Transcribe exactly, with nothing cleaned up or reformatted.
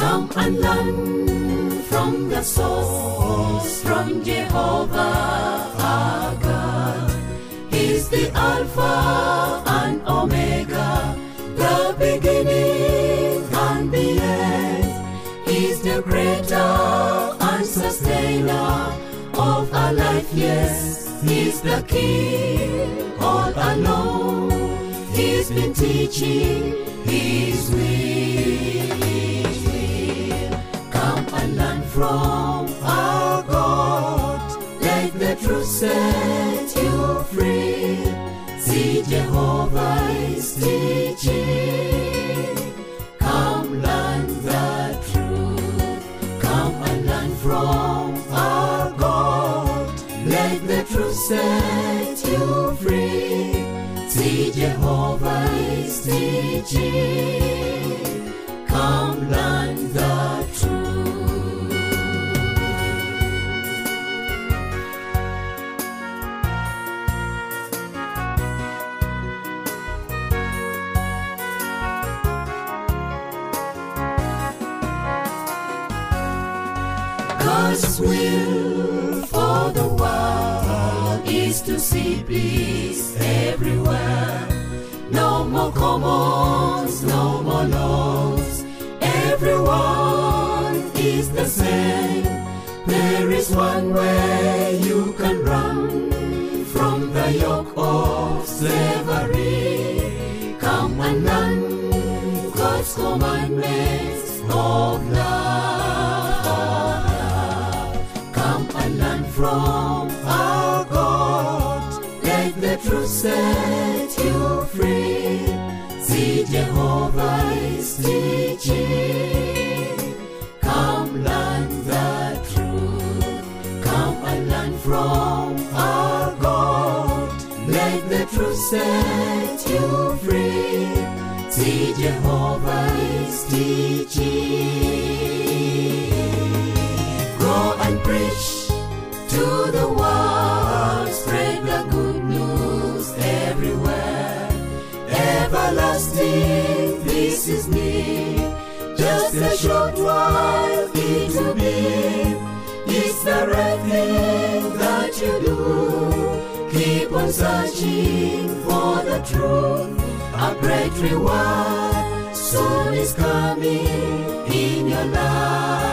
Come and learn from the source, from Jehovah our God. He's the Alpha and Omega, the beginning and the end. He's the creator and sustainer of our life, yes. He's the King all alone. He's been teaching His will, His will. Come and learn from our God. Let the truth set you free. See Jehovah is teaching. Come learn the truth. Come and learn from our God. Let the truth set you free. See Jehovah is teaching. Come learn the truth. God's will for the world is to see peace everywhere. No more commons, no more laws. Everyone is the same. There is one way you can run from the yoke of slavery. Come and learn God's commandments of love, of love. Come and learn from our God. Let the truth set you free. See Jehovah is teaching. Come learn the truth. Come and learn from our God. Let the truth set you free. See Jehovah is teaching. Go and preach to the world. Spread the good news everywhere. Everlasting, this is near. Just a short while it will be. It's the right thing that you do. Keep on searching for the truth. A great reward soon is coming in your life.